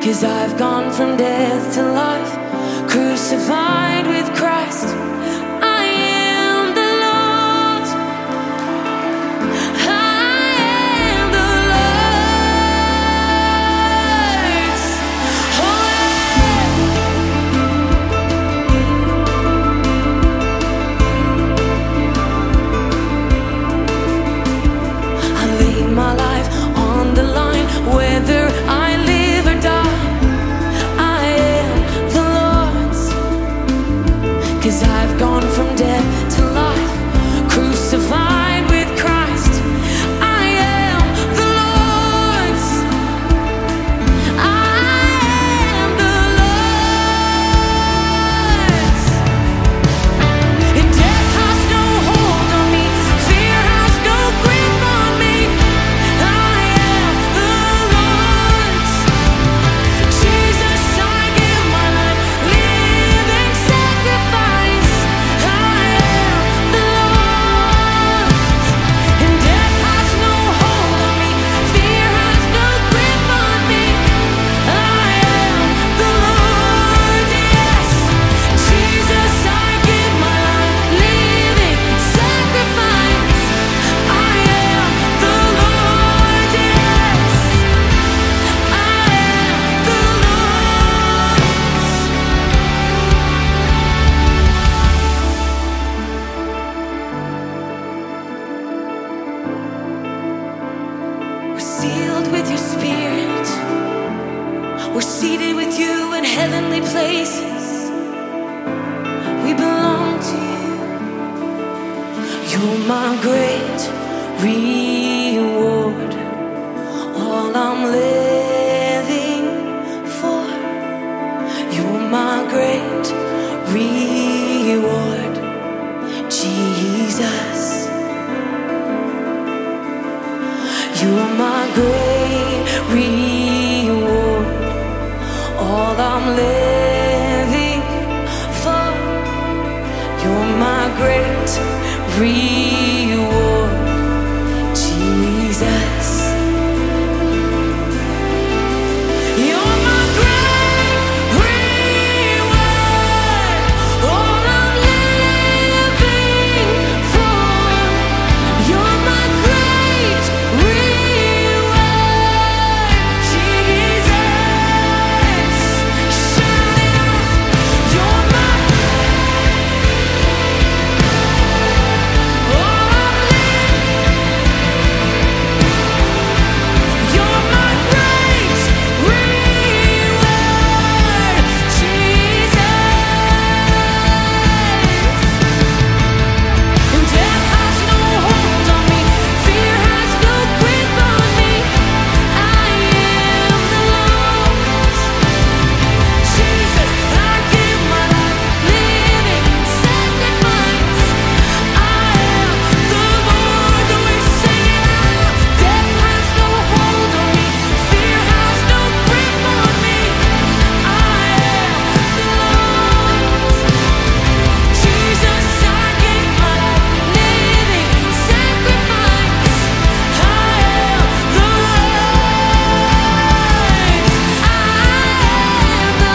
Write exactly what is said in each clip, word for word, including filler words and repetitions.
'Cause I've gone from death to life, crucified with Christ. I am the Lord's. I am the Lord's. Oh, yeah. I lay my life on the line, whether I live or die. I am the Lord's. 'Cause I've gone from death to life, crucified with Christ. I am the Lord's. I am the Lord's. And death has no hold on me, fear has no grip on me. I am the Lord's. Jesus, I give my life, living sacrifice. I am the Lord's. And death has no hold on me, fear has no grip on me. I am the Lord's. Yes, Jesus, I give my life, living sacrifice. I am the Lord's. Yes, I am the Lord's. We're sealed with your spirit. We're seated with you in heavenly places. We belong to you. You're my great reward. All I'm living for. You're my great reward, Jesus. You're my great reward. All I'm living for. You're my great reward, Jesus. You're my great reward. All I'm living for. You're my great reward, Jesus. Shout it out. You're my all I'm living. You're my great reward, Jesus. And death has no hold on me, fear has no grip on me. I am the Lord's. Jesus, I give my life, living sacrifice. I am the Lord's. And we sing it out. Death has no hold on me, fear has no grip on me. I am the Lord's. Jesus, I give my life, living sacrifice. I am the Lord's. I am the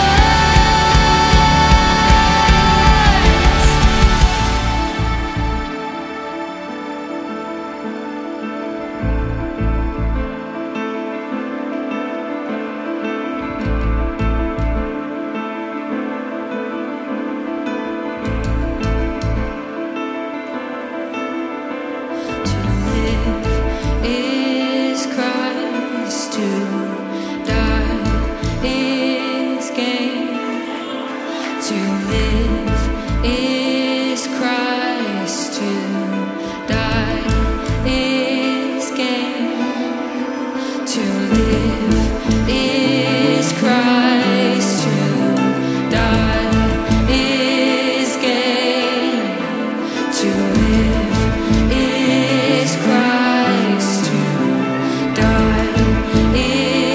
To live is Christ, to die is gain. To live is Christ, to die is gain. To live is Christ, to die is gain. To live is Christ, to die is